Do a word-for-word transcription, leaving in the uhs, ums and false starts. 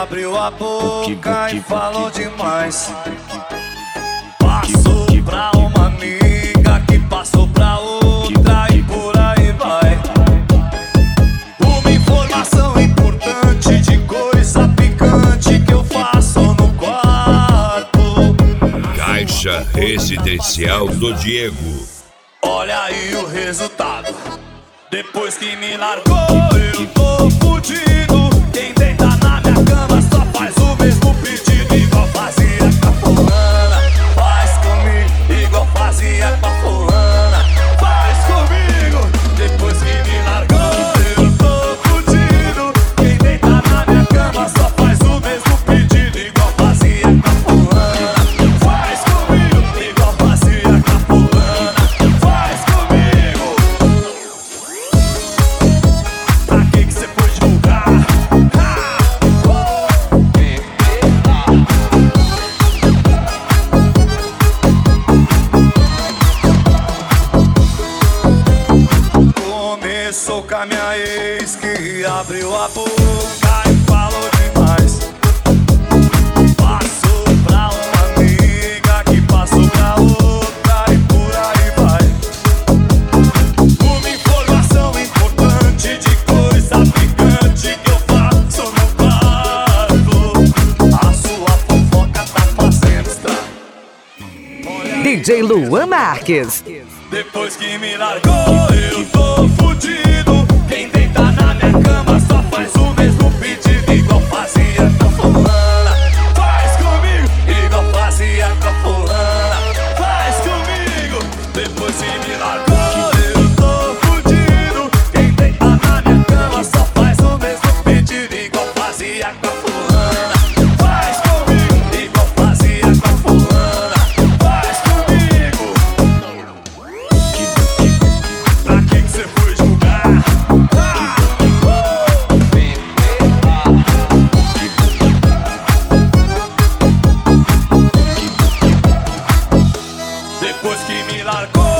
abriu a boca e falou demais. Passou pra uma amiga que passou pra outra e por aí vai. Uma informação importante de coisa picante que eu faço no quarto. Caixa Residencial do Diego. Olha aí o resultado. Depois que me largou, eu tô fudido. Quem deita na minha cama só faz o mesmo pedido, igual fazia com a fulana. Faz comigo, igual fazia com a fulana. Faz comigo. Depois que me largou, eu tô fudido. Quem deita na minha cama só faz o mesmo pedido, igual fazia com a fulana. Faz comigo, igual fazia com a fulana. Faz comigo. Pra que que cê foi divulgar? Começou com a minha ex que abriu a boca e falou demais. Passou pra uma amiga que passou pra outra e por aí vai. Uma informação importante de coisa picante que eu faço no quarto. A sua fofoca tá fazendo estrago. D J Luan Marques. Depois que me largou, eu tô fudido. Quem deita na minha cama só faz o mesmo pedido, igual fazia com a fulana. Faz comigo, igual fazia com a fulana. Faz comigo. Depois que me largou, eu tô fudido. Quem deita na minha cama só faz o mesmo pedido, igual fazia com a fulana. Faz comigo, igual fazia com a fulana. Faz comigo. Pra que que cê foi julgar? Depois que me largou,